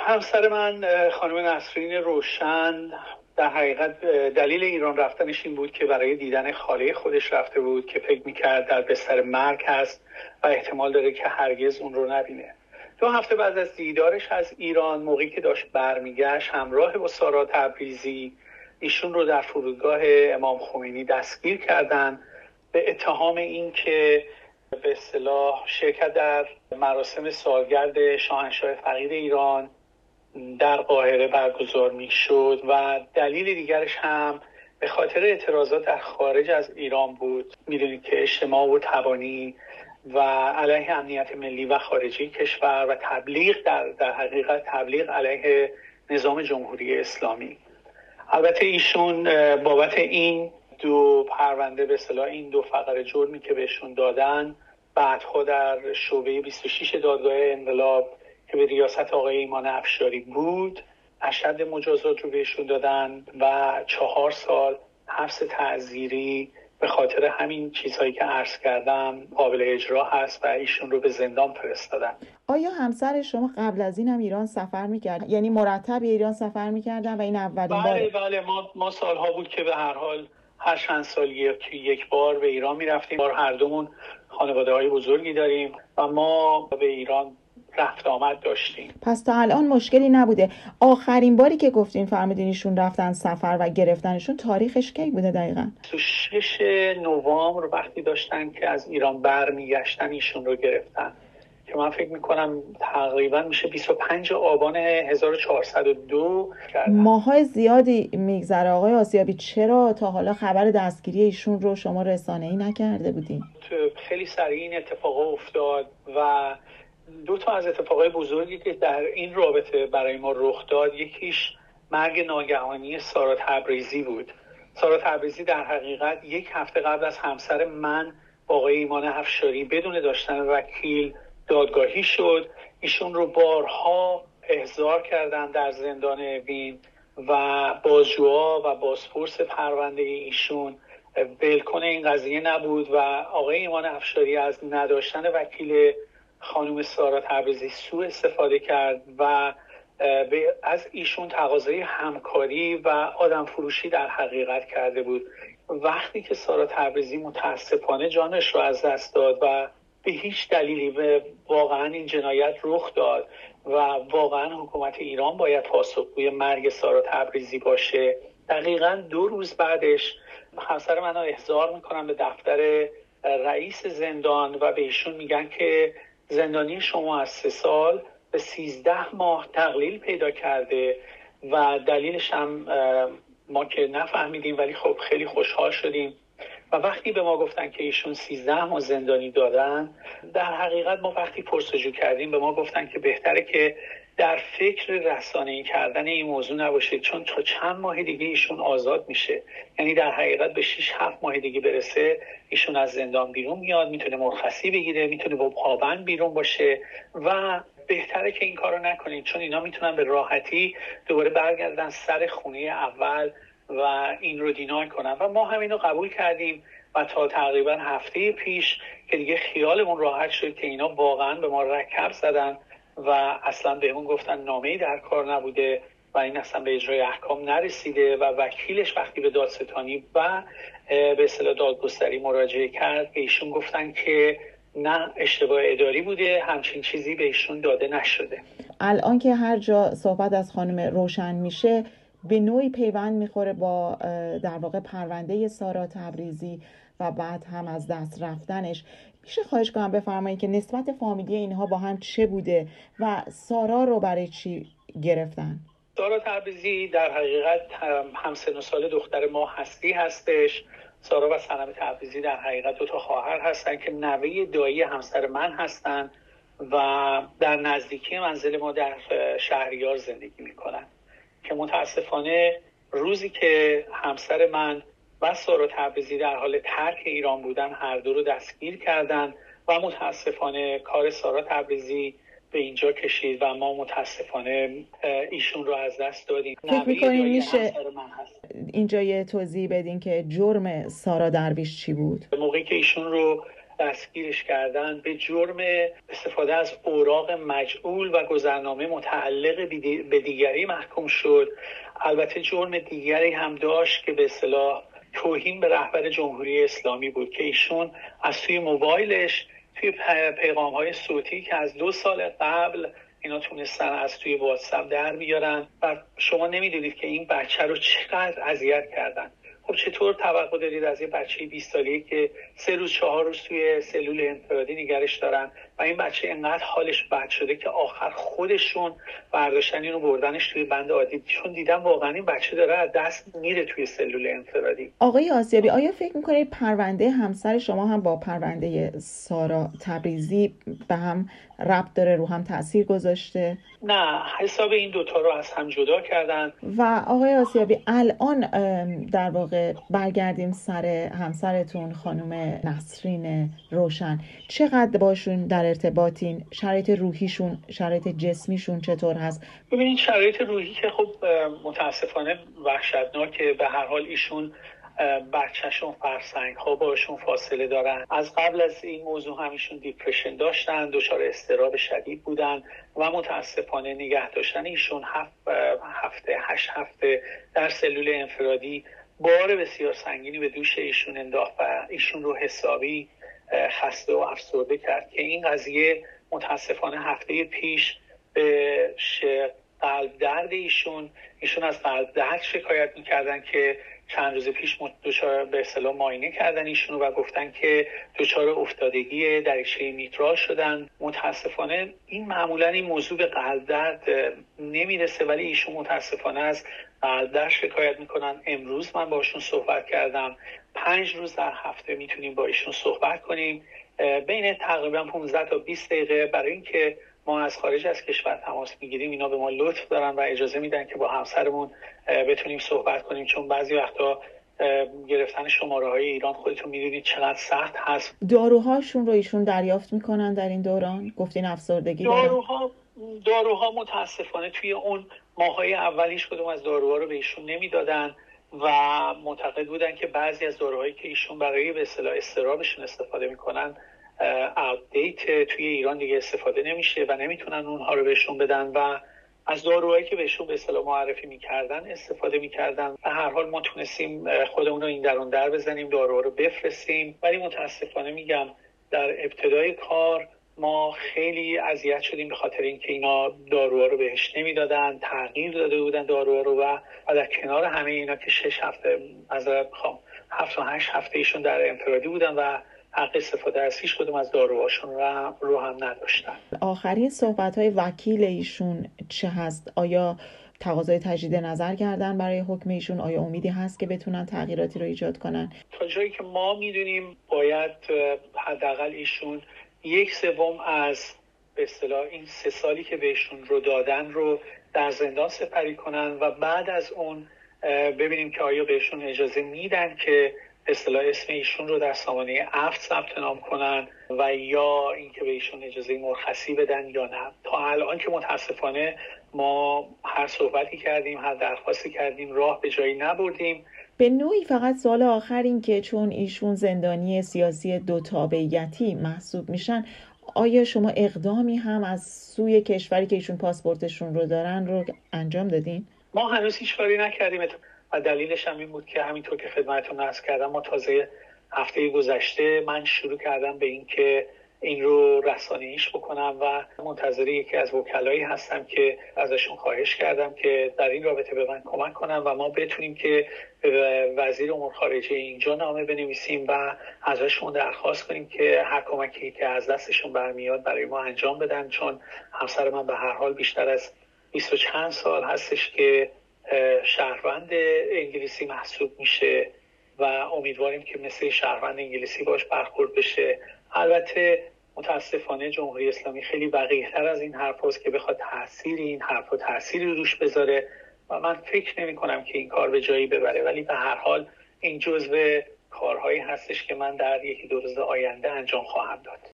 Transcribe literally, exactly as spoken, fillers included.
همسر من خانم نسرین روشن در حقیقت دلیل ایران رفتنش این بود که برای دیدن خاله خودش رفته بود که فکر میکرد در بستر مرگ هست و احتمال داره که هرگز اون رو نبینه. دو هفته بعد از دیدارش از ایران، موقعی که داشت برمیگشت همراه با سارا تبریزی، ایشون رو در فرودگاه امام خمینی دستگیر کردن به اتهام این که به اصطلاح شرکت در مراسم سالگرد شاهنشاه فقید ایران در قاهره برگزار می شد و دلیل دیگرش هم به خاطر اعتراضات در خارج از ایران بود. میدونید که اجتماع و تبانی و علیه امنیت ملی و خارجی کشور و تبلیغ در, در حقیقت تبلیغ علیه نظام جمهوری اسلامی. البته ایشون بابت این دو پرونده، به اصطلاح این دو فقره جرمی که بهشون دادن، بعدها در شعبه بیست و شش دادگاه انقلاب که به ریاست آقای ایمان افشاری بود اشد مجازات رو بهشون دادن و چهار سال حبس تعزیری به خاطر همین چیزهایی که عرض کردم قابل اجرا هست و ایشون رو به زندان فرستادن. آیا همسر شما قبل از این هم ایران سفر میکرد؟ یعنی مرتب ایران سفر میکردن و این اولین بله بار؟ بله ما ما سالها بود که به هر حال هر چند سال یک بار به ایران میرفتیم. بار هر دومون خانواده های بزرگی داریم و ما به ایران رفت آمد داشتیم. پس تا الان مشکلی نبوده. آخرین باری که گفتین فرمودین ایشون رفتن سفر و گرفتنشون تاریخش کی بوده دقیقاً؟ تو شش نوامبر وقتی داشتن که از ایران برمیگشتن ایشون رو گرفتن که من فکر میکنم تقریبا میشه بیست و پنج آبان هزار و چهارصد و دو. ماهای زیادی میگذره آقای آسیابی، چرا تا حالا خبر دستگیری ایشون رو شما رسانه‌ای نکرده بودین؟ خیلی سریع این اتفاقا افتاد و دو تا از اتفاقای بزرگی که در این رابطه برای ما رخ داد، یکیش مرگ ناگهانی سارا تبریزی بود. سارا تبریزی در حقیقت یک هفته قبل از همسر من با آقای ایمان افشاری بدون داشتن وکیل دادگاهی شد. ایشون رو بارها احضار کردن در زندان اوین و بازجوها و بازپرس پرونده ایشون ولکن این قضیه نبود و آقای ایمان افشاری از نداشتن وکیل خانم سارا تبریزی سوء استفاده کرد و از ایشون تقاضای همکاری و آدم فروشی در حقیقت کرده بود. وقتی که سارا تبریزی متاسفانه جانش رو از دست داد و به هیچ دلیلی واقعا این جنایت رخ داد و واقعا حکومت ایران باید پاسخگوی مرگ سارا تبریزی باشه، دقیقاً دو روز بعدش همسر من رو احضار میکنن به دفتر رئیس زندان و به ایشون میگن که زندانی شما از سه سال به سیزده ماه تقلیل پیدا کرده و دلیلش هم ما که نفهمیدیم ولی خب خیلی خوشحال شدیم. و وقتی به ما گفتن که ایشون سیزده ماه زندانی دادن، در حقیقت ما وقتی پرسجو کردیم به ما گفتن که بهتره که در فکر رسانه‌ای کردن این موضوع نباشید، چون تا چند ماه دیگه ایشون آزاد میشه. یعنی در حقیقت به شش هفت ماه دیگه برسه ایشون از زندان بیرون میاد، میتونه مرخصی بگیره، میتونه با پابند بیرون باشه و بهتره که این کارو نکنید، چون اینا میتونن به راحتی دوباره برگردن سر خونه اول و این رو دینای کنن. و ما همین رو قبول کردیم و تا تقریبا هفته پیش که دیگه خیالمون راحت شد که اینا واقعا به ما رکب زدن و اصلا بهمون گفتن نامه‌ای در کار نبوده و این اصلا به اجرای احکام نرسیده و وکیلش وقتی به دادستانی و به اصطلاح دادگستری مراجعه کرد به ایشون گفتن که نه، اشتباه اداری بوده، همچین چیزی به ایشون داده نشده. الان که هر جا صحبت از خانم روشن میشه به نوعی پیوند میخوره با در واقع پرونده سارا تبریزی و بعد هم از دست رفتنش. میشه خواهش کنم بفرمایید که نسبت فامیلی اینها با هم چه بوده و سارا رو برای چی گرفتن؟ سارا تبریزی در حقیقت هم سن و سال دختر ما هستی هستش. سارا و صنم تبریزی در حقیقت دو تا خواهر هستن که نوه دایی همسر من هستن و در نزدیکی منزل ما در شهریار زندگی میکنن که متاسفانه روزی که همسر من و سارا تبریزی در حال ترک ایران بودن هر دو رو دستگیر کردن و متاسفانه کار سارا تبریزی به اینجا کشید و ما متاسفانه ایشون رو از دست دادیم. فکر می‌کنین میشه اینجا یه توضیح بدین که جرم سارا درویش چی بود؟ موقعی که ایشون رو دستگیرش کردن، به جرم استفاده از اوراق مجعول و گذرنامه متعلق به دیگری محکوم شد. البته جرم دیگری هم داشت که به اصطلاح توهین به رهبر جمهوری اسلامی بود که ایشون از توی موبایلش توی پیغام‌های صوتی که از دو سال قبل اینا تونستن از توی واتساپ در بیارن و شما نمیدونید که این بچه رو چقدر اذیت کردن. خب چطور توقع دارید از یه بچه بیست ساله‌ای که سه روز چهار روز توی سلول انفرادی نگرش دارن و این بچه اینقدر حالش بد شده که آخر خودشون برداشتن اینو بردنش توی بند عادی، چون دیدم واقعا این بچه داره از دست میره توی سلول انفرادی. آقای آسیابی، آیا فکر میکنید پرونده همسر شما هم با پرونده سارا تبریزی به هم ربط داره، رو هم تأثیر گذاشته؟ نه، حساب این دوتا رو از هم جدا کردن. و آقای آسیابی، الان در واقع برگردیم سر همسرتون خانم نسرین روشن، چقدر باشون در ارتباطین؟ شرایط روحیشون، شرایط جسمیشون چطور هست؟ ببینید شرایط روحی که خب متاسفانه وحشتناکه. به هر حال ایشون بچهشون فرسنگ ها باشون فاصله دارن. از قبل از این موضوع همیشون دیپرشن داشتن، دچار اضطراب شدید بودن و متاسفانه نگه داشتن ایشون هفت هفته هشت هفته در سلول انفرادی بار بسیار سنگینی به دوش ایشون انداخت و ایشون رو حسابی خسته و افسرده کرد که این قضیه متاسفانه هفته پیش به قلب درد ایشون ایشون از قلب درد شکایت میکردن که چند روز پیش دچار به اصطلاح معاینه کردن ایشونو و گفتن که دچار افتادگی دریچه میترال شدن. متاسفانه این معمولا این موضوع به قلب درد نمیرسه، ولی ایشون متاسفانه از قلب درد شکایت میکنن. امروز من باشون صحبت کردم، پنج روز در هفته میتونیم با ایشون صحبت کنیم، بین تقریبا پانزده تا بیست دقیقه. برای اینکه ما از خارج از کشور تماس میگیریم اینا به ما لطف دارن و اجازه میدن که با همسرمون بتونیم صحبت کنیم، چون بعضی وقتا گرفتن شماره های ایران خودتون میدونید چقدر سخت هست. داروهاشون رو ایشون دریافت میکنن در این دوران؟ گفتین افسردگی دارن. داروها داروها متاسفانه توی اون ماهای اولیش کدوم از داروها رو به ایشون نمیدادن و معتقد بودن که بعضی از داروهایی که ایشون برای به اصطلاح استرابشون استفاده میکنن آپدیت توی ایران دیگه استفاده نمیشه و نمیتونن اونها رو بهشون بدن و از داروهایی که بهشون به اصطلاح معرفی میکردن استفاده میکردن و هر حال ما تونستیم خودمون رو این درون در بزنیم، داروها رو بفرستیم. ولی متاسفانه میگم در ابتدای کار ما خیلی اذیت شدیم به خاطر اینکه اینا داروها رو بهش نمیدادن، تغییر داده بودن داروها رو و در کنار همه اینا که شش هفته از میخوام هفت و هشت هفته ایشون در انفرادی بودن و حق استفاده از هیچ کدوم از داروهاشون رو, رو هم نداشتن. آخرین صحبت‌های وکیل ایشون چه هست؟ آیا تقاضای تجدید نظر کردن برای حکم ایشون؟ آیا امیدی هست که بتونن تغییراتی رو ایجاد کنن؟ تا جایی که ما میدونیم باید حداقل ایشون یک سوم از به اصطلاح این سه سالی که بهشون رو دادن رو در زندان سپری کنن و بعد از اون ببینیم که آیا بهشون اجازه میدن که اصطلاح اسم ایشون رو در سامانه افت ثبت نام کنن و یا اینکه به ایشون اجازه مرخصی بدن یا نه. تا الان که متاسفانه ما هر صحبتی کردیم، هر درخواستی کردیم، راه به جایی نبردیم. به نوعی فقط سوال آخر این که چون ایشون زندانی سیاسی دو تابعیتی محسوب میشن، آیا شما اقدامی هم از سوی کشوری که ایشون پاسپورتشون رو دارن رو انجام دادین؟ ما هنوز هیچ کاری نکردیم و دلیلش هم این بود که همینطور که خدمتتون عرض کردم ما تازه هفته گذشته من شروع کردم به این که این رو رسانه‌ایش بکنم و منتظر یکی از وکلایی هستم که ازشون خواهش کردم که در این رابطه به من کمک کنم و ما بتونیم که وزیر امور خارجه اینجا نامه بنویسیم و ازشون درخواست کنیم که هر کمکی که از دستشون برمیاد برای ما انجام بدن، چون همسر من به هر حال بیشتر از بیست و چند سال هستش که شهروند انگلیسی محسوب میشه و امیدواریم که مثل شهروند انگلیسی باش برخورد بشه. البته متاسفانه جمهوری اسلامی خیلی وقیح‌تر از این حرف هست که بخواد تأثیری این حرف و تأثیری روش بذاره و من فکر نمی کنم که این کار به جایی ببره، ولی به هر حال این جزو کارهایی هستش که من در یکی دو روز آینده انجام خواهم داد.